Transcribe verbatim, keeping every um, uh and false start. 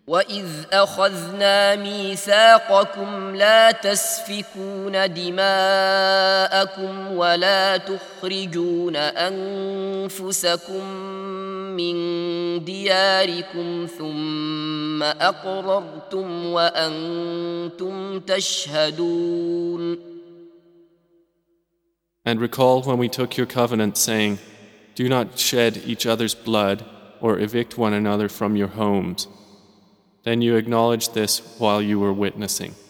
وَإِذْ أَخَذْنَا مِيثَاقَكُمْ لَا تَسْفِكُونَ دِمَاءَكُمْ وَلَا تُخْرِجُونَ أَنفُسَكُم مِّن دِيَارِكُمْ ثُمَّ أَقْرَرْتُمْ وَأَنتُمْ تَشْهَدُونَ. And recall when we took your covenant, saying, "Do not shed each other's blood or evict one another from your homes." Then you acknowledged this while you were witnessing.